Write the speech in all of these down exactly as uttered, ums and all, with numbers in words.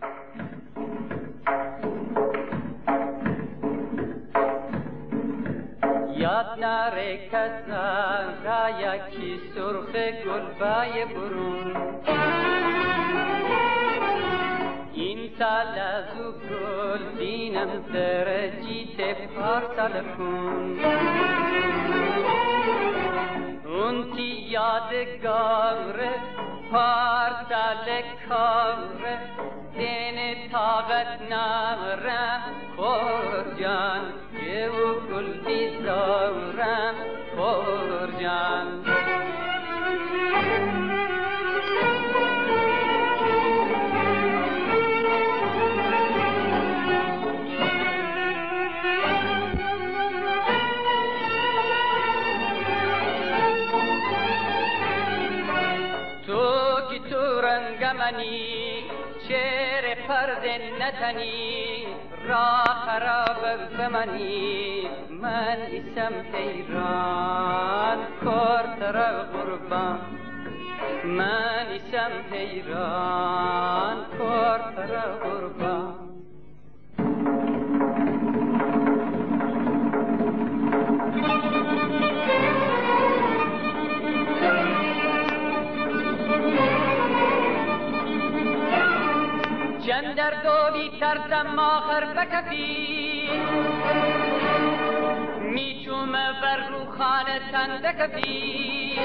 یاد نره کسان را یکی سرخ گلبای برون این سال از او گل بینم در جیت پارسال خون اون تی یادگار پارسال کار دین طاقت نمرم خور جان که او گل بیزارم خور جان منی شعر پرد نتنی را خراب بمنی من اسم تیران کورتر غربان من اسم تیران کورتر غربان چندر دولی تردم آخر بکفی میچوم بر رو خانه تنده کفی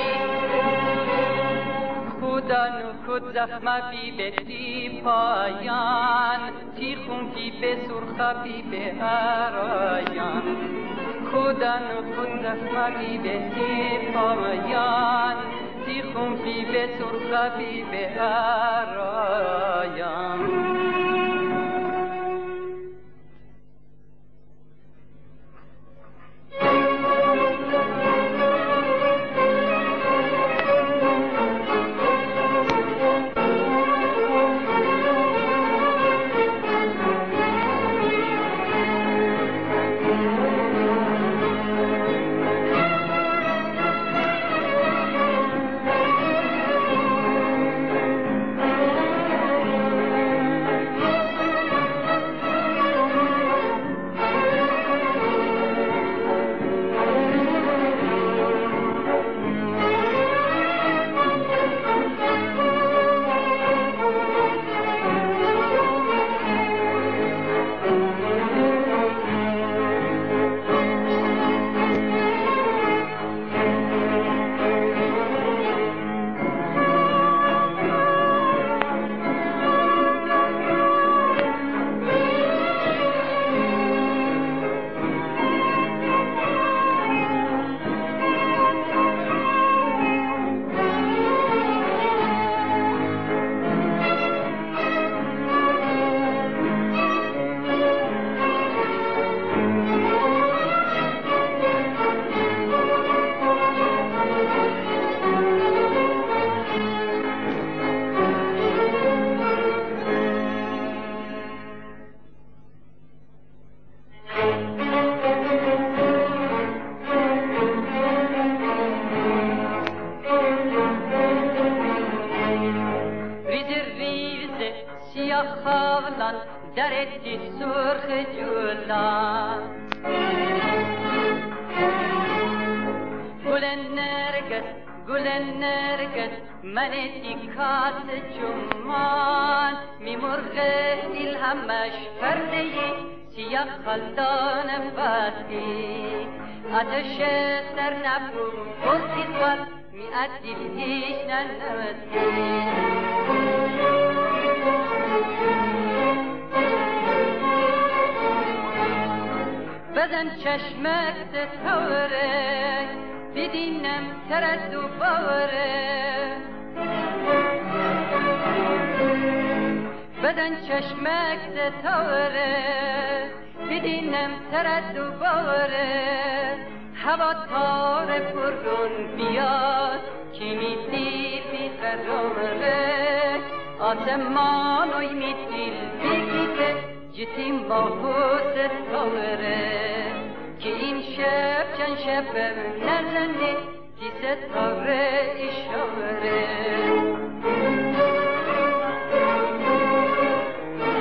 خدا نو خود زخمه بی به تی پایان تی خون بی به سرخه بی به هرایان خدا نو خود زخمه بی به تی پایان تی خون بی به سرخه بی به هرایان درتی سرخ جولان گل نرگس گل نرگس من دیکات جمان میمرغ دل همش پرده سیاه خلدان بستی آتش سر نبود بستی دوال می ادیل هیچ ننوستی بزن چشمک ستاره بدینم ترد و باوره بزن چشمک ستاره بدینم ترد و باوره هوا تار پرون بیاد که میتی بی قراره آسمان اوی میتیل بگیده جتیم با حوز تاوره که این شب چند شب نزنه تی ستاره اشاره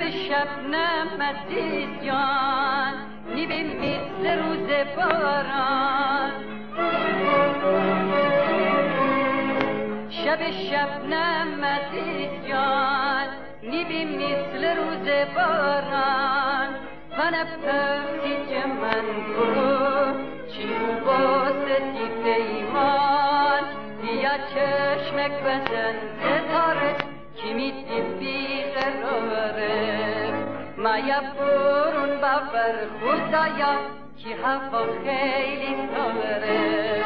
شبنم عزیز جان نیبی مثل روز باران شب شبنم عزیز جان نیبی مثل روز باران و نپسی که من برو چیو باستی پیمان بیا چشمک بزن ستاره کی میدی بیقراره مایا برون ببر خدایا کی هوا خیلی ساره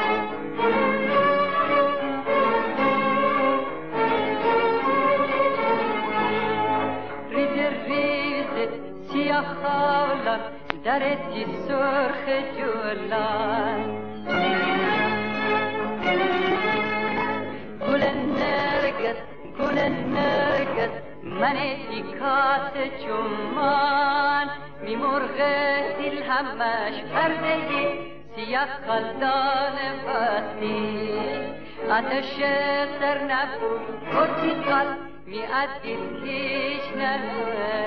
ریز ریز سیاه خالا درتی سرخ جولان گل نرگس گل نرگس من دیکات چومان می مرغ دل همش پردگی سیاه خلدان وقتی آتش سر نبود کسی قلب می عدیل هیچ نرگس